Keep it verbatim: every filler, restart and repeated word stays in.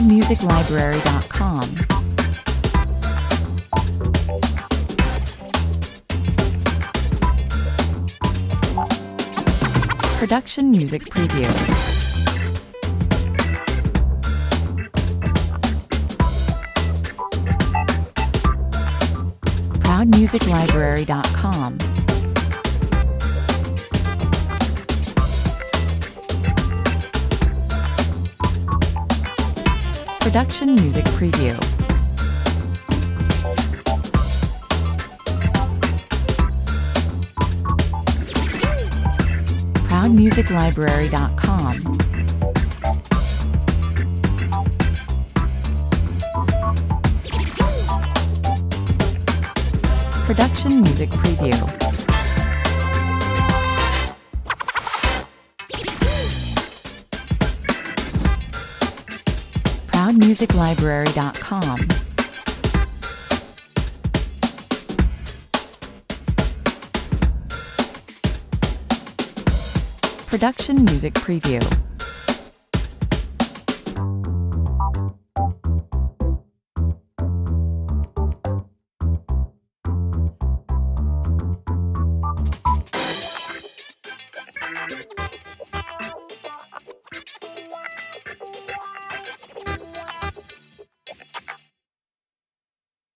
proud music library dot com. Production Music Preview. proud music library dot com. Production Music Preview. proud music library dot com. Production Music Preview. proud music library dot com. Production Music Preview.